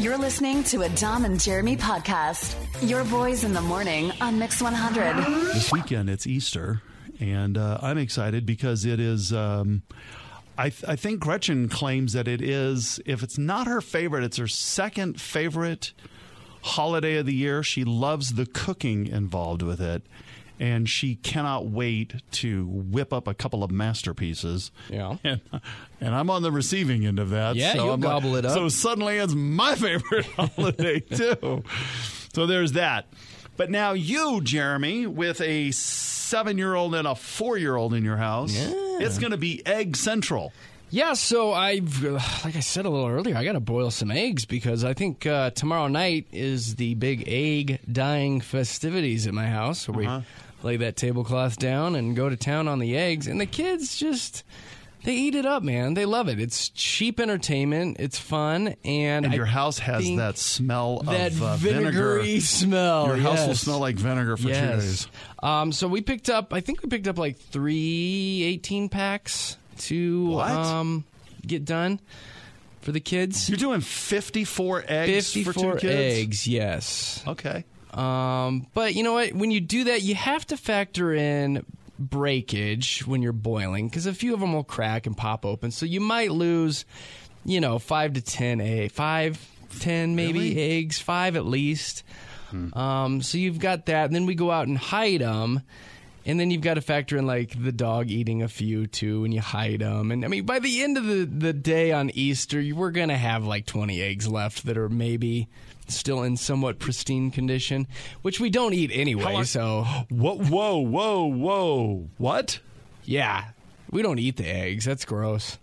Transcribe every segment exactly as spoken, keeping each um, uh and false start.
You're listening to a Dom and Jeremy podcast. Your boys in the morning on Mix one hundred. This weekend, it's Easter, and uh, I'm excited because it is, um, I, th- I think Gretchen claims that it is, if it's not her favorite, it's her second favorite holiday of the year. She loves the cooking involved with it, and she cannot wait to whip up a couple of masterpieces. Yeah. And, and I'm on the receiving end of that. Yeah, so you'll I'm gobble like, it up. So suddenly it's my favorite holiday, too. So there's that. But now you, Jeremy, with a seven-year-old and a four-year-old in your house, Yeah. it's going to be Egg Central. Yeah, so I've, uh, like I said a little earlier, I got to boil some eggs because I think uh, tomorrow night is the big egg dyeing festivities at my house where Uh-huh. we lay that tablecloth down and go to town on the eggs. And the kids just, they eat it up, man. They love it. It's cheap entertainment. It's fun. And, And I your house has think that smell that of uh, vinegary vinegar. smell. Your house will yes. smell like vinegar for yes. two days. Um, so we picked up, I think we picked up like three eighteen packs to What? um, get done for the kids. You're doing fifty-four eggs for fifty-four two kids? eggs, yes. Okay. Um, but you know what? When you do that, you have to factor in breakage when you're boiling because a few of them will crack and pop open. So you might lose, you know, five to ten eggs, five, ten maybe Really? eggs, five at least. Um, so you've got that, and then we go out and hide them. And then you've got to factor in, like, the dog eating a few, too, and you hide them. And, I mean, by the end of the, the day on Easter, you- we're going to have, like, twenty eggs left that are maybe still in somewhat pristine condition, which we don't eat anyway, long- so... Whoa, whoa, whoa, whoa. What? Yeah, we don't eat the eggs. That's gross.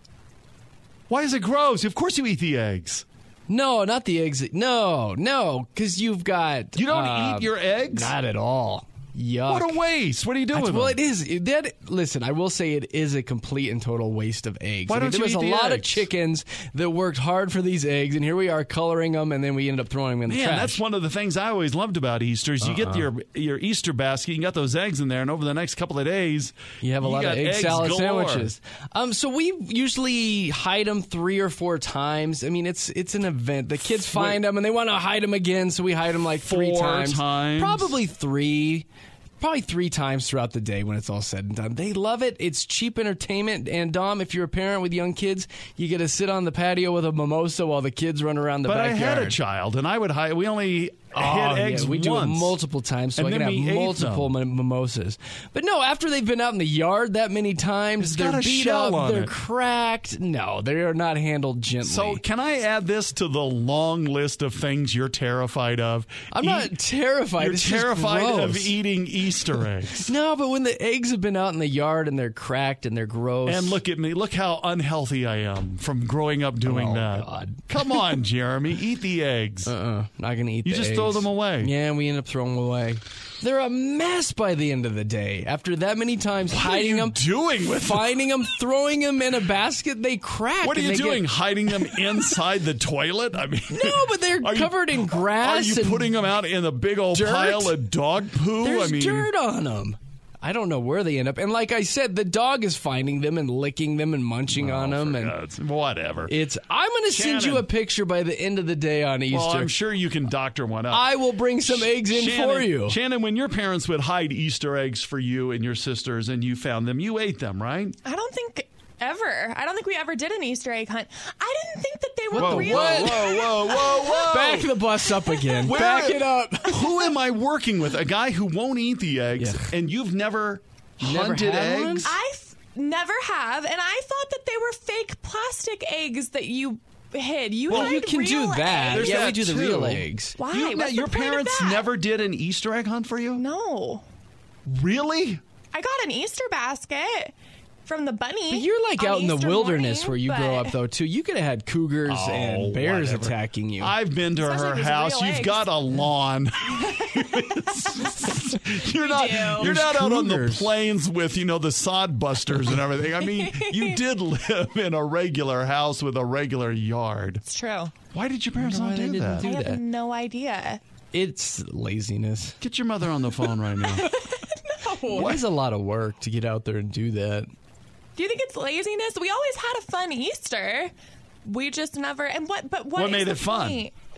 Why is it gross? Of course you eat the eggs. No, not the eggs. No, no, because you've got... You don't uh, eat your eggs? Not at all. Yuck. What a waste. What are you doing That's- with well, them? it is. That listen, I will say it is a complete and total waste of eggs. Why I mean, don't there you was eat a the lot of eggs? chickens that worked hard for these eggs, and here we are coloring them, and then we end up throwing them in the Man, trash. that's one of the things I always loved about Easter is you get your your Easter basket, you got those eggs in there, and over the next couple of days, You have a lot got of egg eggs salad galore. sandwiches. Um, so we usually hide them three or four times. I mean, it's it's an event. The kids find them and they want to hide them again, so we hide them like three Four times. times? Probably three. Probably three times throughout the day when it's all said and done. They love it. It's cheap entertainment. And, Dom, if you're a parent with young kids, you get to sit on the patio with a mimosa while the kids run around the But backyard. I had a child, and I would hide. We only Oh, hid eggs yeah, we do it once. multiple times, so And I can then have we ate multiple them. mi- mimosas. But no, after they've been out in the yard that many times, It's they're got a beat shell up, on they're it. cracked. No, they are not handled gently. So can I add this to the long list of things you're terrified of? I'm not Eat- terrified. You're It's just terrified of gross. eating Easter eggs. No, but when the eggs have been out in the yard and they're cracked and they're gross. And look at me. Look how unhealthy I am from growing up doing Oh, that. God. Come on, Jeremy. Eat the eggs. Uh-uh, not gonna eat. You the just eggs. throw them away. Yeah, we end up throwing them away. They're a mess by the end of the day. After that many times What hiding are you them, doing with them? finding them, throwing them in a basket, they crack. What are and you they doing? Get... Hiding them inside the toilet? I mean, No, but they're Are you- covered in are grass. you and putting them out in a big old dirt? pile of dog poo? There's I mean, dirt on them. I don't know where they end up. And like I said, the dog is finding them and licking them and munching oh, on them. for And God's- whatever. it's. I'm going to send you Shannon. a picture by the end of the day on Easter. Well, I'm sure you can doctor one up. I will bring some eggs in Shannon, for you. Shannon, when your parents would hide Easter eggs for you and your sisters and you found them, you ate them, right? I don't think ever. I don't think we ever did an Easter egg hunt. I didn't think that they were Whoa, real. what? Whoa, whoa, whoa, whoa. Back the bus up again. Where- Back it up. Who am I working with? A guy who won't eat the eggs, Yeah. and you've never never hunted had one? eggs? I f- never have, and I thought that they were fake plastic eggs that you hid. You Well, hide you can do real that. There's eggs. Yeah, we that do the too. real eggs. Why? You- What's your the point of parents that? never did an Easter egg hunt for you? No. Really? I got an Easter basket from the bunny. But you're like on out in the Easter wilderness morning, where you but- grow up, though, too. You could have had cougars Oh, and bears whatever. attacking you. I've been to Especially her if there's house. real You've eggs. got a lawn. you're not do. you're There's not out on the cougars. plains with, you know, the sod busters and everything. I mean, you did live in a regular house with a regular yard. It's true. Why did your parents wonder not why they do didn't that? do I have that. no idea. It's laziness. Get your mother on the phone right now. It is a lot of work to get out there and do that. Do you think it's laziness? We always had a fun Easter. We just never. And what? But what, What is made the it fun? point?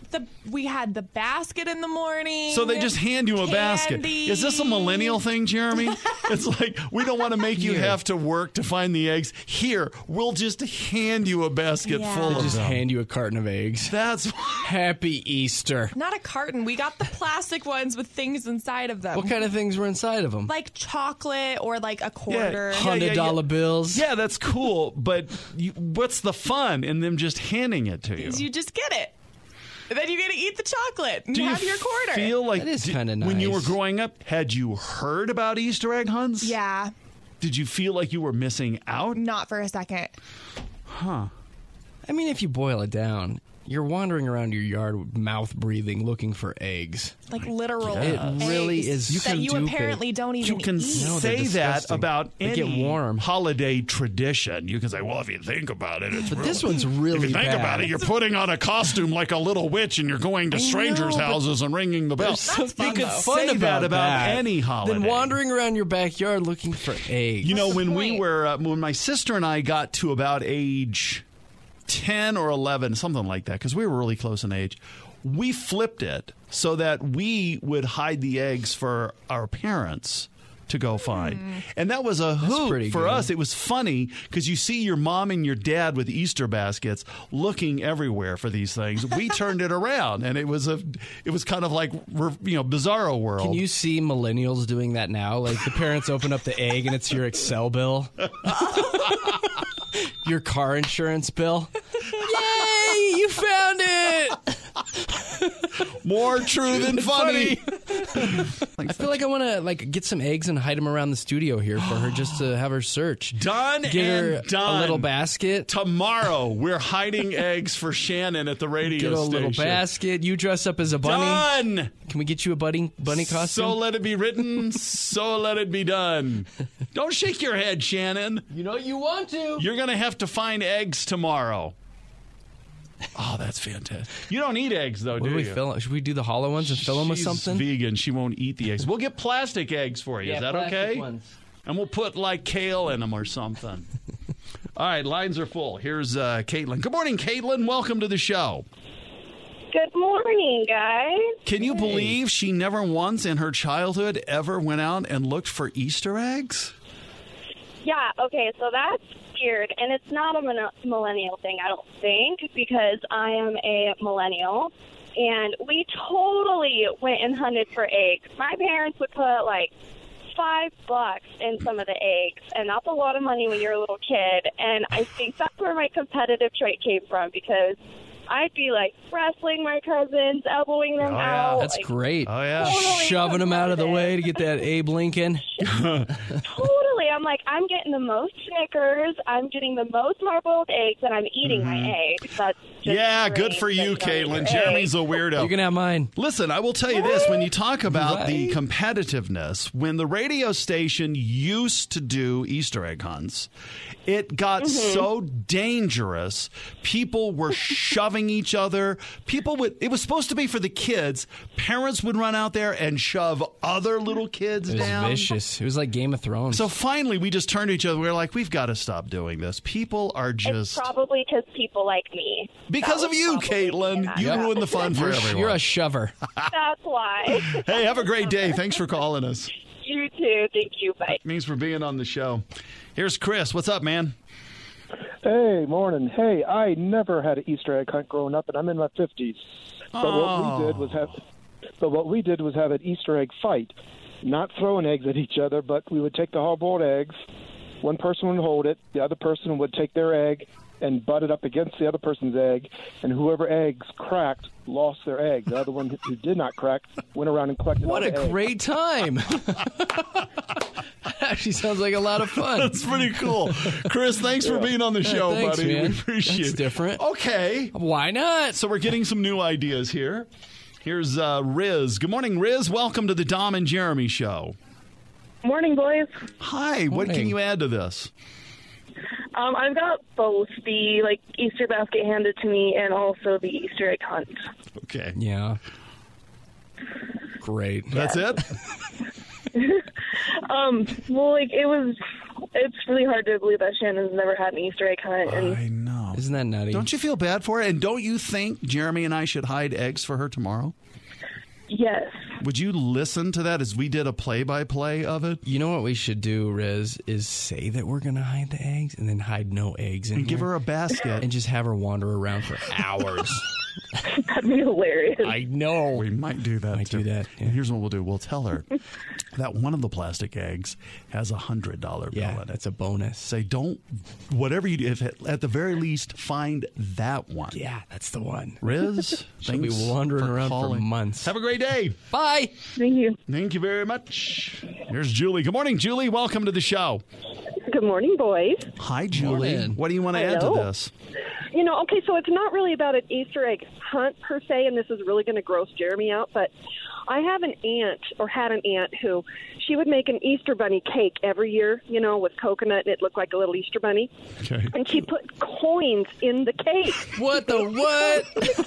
the we had the basket in the morning. So they just hand you a basket. Candy. Is this a millennial thing, Jeremy? It's like, we don't want to make you Here. have to work to find the eggs. Here, we'll just hand you a basket Yeah. full They of Just them. hand you a carton of eggs. That's Happy Easter. Not a carton. We got the plastic ones with things inside of them. What kind of things were inside of them? Like chocolate or like a quarter. Yeah. Hundred dollar bills. yeah, that's cool. But you, what's the fun in them just handing it to you? You just get it. And then you get to eat the chocolate and Do you have your quarter. feel like That is di- kinda when you were nice. growing up, had you heard about Easter egg hunts? Yeah, Did you feel like you were missing out? not for a second. Huh. I mean, if you boil it down, you're wandering around your yard, mouth breathing, looking for eggs. Like literal It eggs really is You that can you stupid. apparently don't even You can eat. No, they're say that disgusting. about They any get warm. holiday tradition. You can say, well, if you think about it, it's But really, this one's really If you think bad. about it, you're putting on a costume like a little witch and you're going to I strangers' know, but houses and ringing the bell. There's something You could fun say about that about that any holiday. than wandering around your backyard looking for eggs. You know, What's the when we point? were, uh, when my sister and I got to about age ten or eleven, something like that, because we were really close in age, we flipped it so that we would hide the eggs for our parents to go find. And that was a hoot pretty for good. us. It was funny because you see your mom and your dad with Easter baskets looking everywhere for these things. We turned it around, and it was a, it was kind of like, you know, Bizarro World. Can you see millennials doing that now? Like the parents open up the egg and it's your Excel bill, your car insurance bill. Yay! You found it. More true than funny. I feel like I want to like get some eggs and hide them around the studio here for her, just to have her search. Done Get and her done. a little basket. Tomorrow, we're hiding eggs for Shannon at the radio Get a station. little basket. You dress up as a bunny. Done. Can we get you a bunny bunny costume? So let it be written. So let it be done. Don't shake your head, Shannon. you know you want to. You're going to have to find eggs tomorrow. Oh, that's fantastic. You don't eat eggs, though, What do do we you? fill? Should we do the hollow ones and fill them with She's something? vegan. She won't eat the eggs. We'll get plastic eggs for you. Is that okay? And we'll put like kale in them or something. All right, lines are full. Here's uh, Caitlin. Good morning, Caitlin. Welcome to the show. Good morning, guys. Can you believe she never once in her childhood ever went out and looked for Easter eggs? Yeah, okay, so that's weird, and it's not a min- millennial thing, I don't think, because I am a millennial, and we totally went and hunted for eggs. My parents would put, like, five bucks in some of the eggs, and that's a lot of money when you're a little kid, and I think that's where my competitive trait came from, because I'd be, like, wrestling my cousins, elbowing them Oh, yeah. out. That's like, great. Oh, yeah. Totally Shoving them out of the competitive. way to get that Abe Lincoln. Totally. I'm like, I'm getting the most Snickers, I'm getting the most hard-boiled eggs, and I'm eating my eggs. That's just Mm-hmm. Yeah, good great for you, that you don't Caitlin. eat your Jeremy's a eggs. weirdo. You can have mine. Listen, I will tell you this. When you talk about the Right. competitiveness, when the radio station used to do Easter egg hunts, it got Mm-hmm. so dangerous. People were shoving each other. People would, it was supposed to be for the kids. Parents would run out there and shove other little kids It was down. vicious. It was like Game of Thrones. So finally, we just turned to each other. We were like, we've got to stop doing this. People are It's just. probably because people like me. Because That of was you, probably Caitlin. it. You Yep. ruined the fun for you're, everyone. you're a shover. That's why. Hey, have a great day. Thanks for calling us. You too. Thank you. Bye. Thanks for being on the show. Here's Chris. What's up, man? Hey, morning. Hey, I never had an Easter egg hunt growing up, and I'm in my fifties. But what we did was have, but what we did was have an Easter egg fight, not throwing eggs at each other, but we would take the hard-boiled eggs. One person would hold it, the other person would take their egg and butt it up against the other person's egg, and whoever eggs cracked lost their egg. The other one who did not crack went around and collected What all a the eggs. great time. Actually sounds like a lot of fun. That's pretty cool. Chris, thanks for being on the show, thanks, buddy. man. We appreciate That's it. different. Okay. Why not? So we're getting some new ideas here. Here's uh, Riz. Good morning, Riz. Welcome to the Dom and Jeremy Show. Morning, boys. Hi. What can Morning. you add to this? Um, I've got both the like Easter basket handed to me and also the Easter egg hunt. Okay. Yeah. Great. That's it? Um, well, like it was, it's really hard to believe that Shannon's never had an Easter egg hunt. And I know. Isn't that nutty? Don't you feel bad for her? And don't you think Jeremy and I should hide eggs for her tomorrow? yes. Would you listen to that as we did a play-by-play of it? You know what we should do, Riz, is say that we're going to hide the eggs and then hide no eggs in And give here her a basket. and just have her wander around for hours. That'd be hilarious. I know. We might do that. Might too. do that, yeah. And here's what we'll do. We'll tell her that one of the plastic eggs has a one hundred dollar bill Yeah, in it. that's a bonus. Say, don't, whatever you do, if it, at the very least, find that one. Yeah, that's the one. Riz, She'll be thanks wandering for around calling. for months. Have a great day. Bye. Thank you. Thank you very much. Here's Julie. Good morning, Julie. Welcome to the show. Good morning, boys. Hi, Julie. Morning. What do you want to add to Hello. this? You know, okay, so it's not really about an Easter egg hunt per se, and this is really going to gross Jeremy out, but I have an aunt, or had an aunt, who she would make an Easter bunny cake every year, you know, with coconut, and it looked like a little Easter bunny. Okay. And she put coins in the cake. What the what?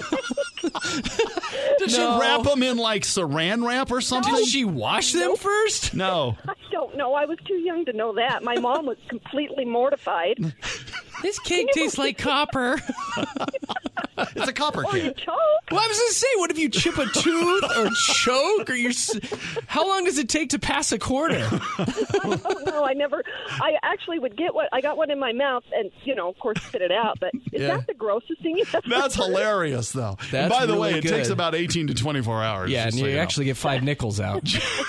Did No. she wrap them in like saran wrap or something? Did she wash them first? No. I don't know. I was too young to know that. My mom was completely mortified. This cake tastes like copper. It's a copper Or you cake. choke. Well, I was going to say, what if you chip a tooth or choke? Or you? How long does it take to pass a quarter? I don't know. I never. I actually would get what I got one in my mouth, and you know, of course, spit it out. But is Yeah. that the grossest thing you've ever That's heard? hilarious, though. And That's by the way, really it takes good. about eighteen to twenty-four hours. Yeah, just and so you you know. actually get five nickels out.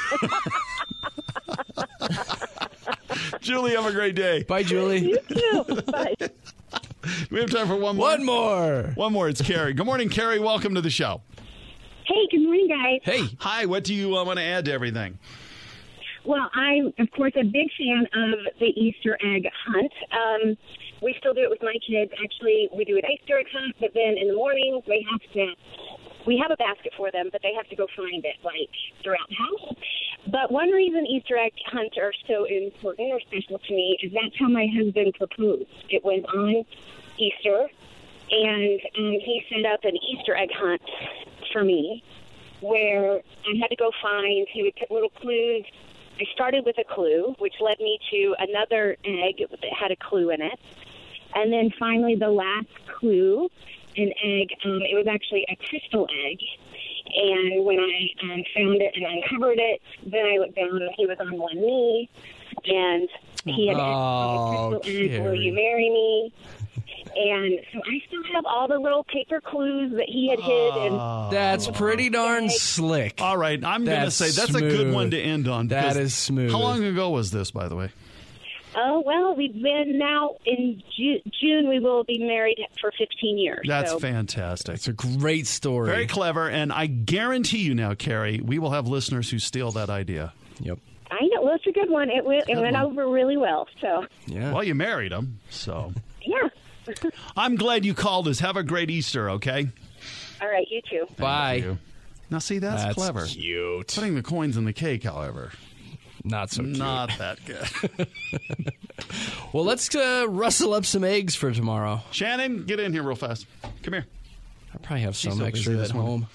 Julie, have a great day. Bye, Julie. You too. Bye. We have time for one more. One more. One more. It's Carrie. Good morning, Carrie. Welcome to the show. Hey, good morning, guys. Hey. Hi. What do you uh, want to add to everything? Well, I'm, of course, a big fan of the Easter egg hunt. Um, we still do it with my kids. Actually, we do an Easter egg hunt, but then in the mornings they have to, we have a basket for them, but they have to go find it, like, throughout the house. But one reason Easter egg hunts are so important or special to me is that's how my husband proposed. It was on Easter, and um, he set up an Easter egg hunt for me where I had to go find, he would put little clues. I started with a clue, which led me to another egg that had a clue in it. And then finally the last clue, an egg, um, it was actually a crystal egg. And when I um, found it and uncovered it, then I looked down and he was on one knee. And he had Oh, asked me, crystal egg, will you Carrie. marry me? And so I still have all the little paper clues that he had hid. And That's pretty darn slick. All right. I'm going to That's say that's a good smooth. one to end on. That because is smooth. How long ago was this, by the way? oh, well, we've been now in Ju- June, we will be married for fifteen years. That's so. fantastic. It's a great story. Very clever. And I guarantee you now, Carrie, we will have listeners who steal that idea. Yep. I know. Well, it's a good one. It went, it Good went one. over really well. So, Yeah. Well, you married him, so. yeah. I'm glad you called us. Have a great Easter, okay? All right, you too. Bye. You. Now, see, that's, That's clever. cute. Putting the coins in the cake, however, Not so cute. not that good. Well, let's uh, rustle up some eggs for tomorrow. Shannon, get in here real fast. Come here. I probably have She's some so extra busy at this morning. home.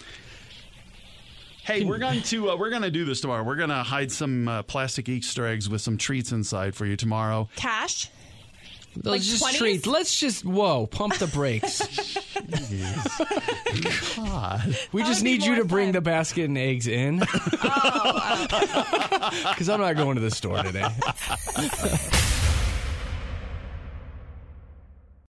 Hey, we're going to uh, we're going to do this tomorrow. We're going to hide some uh, plastic Easter eggs with some treats inside for you tomorrow. Cash? Those Like just twenties? treats. Let's just whoa, pump the brakes. God. We That just would be need you more to bring fun. the basket and eggs in. Because I'm not going to the store today.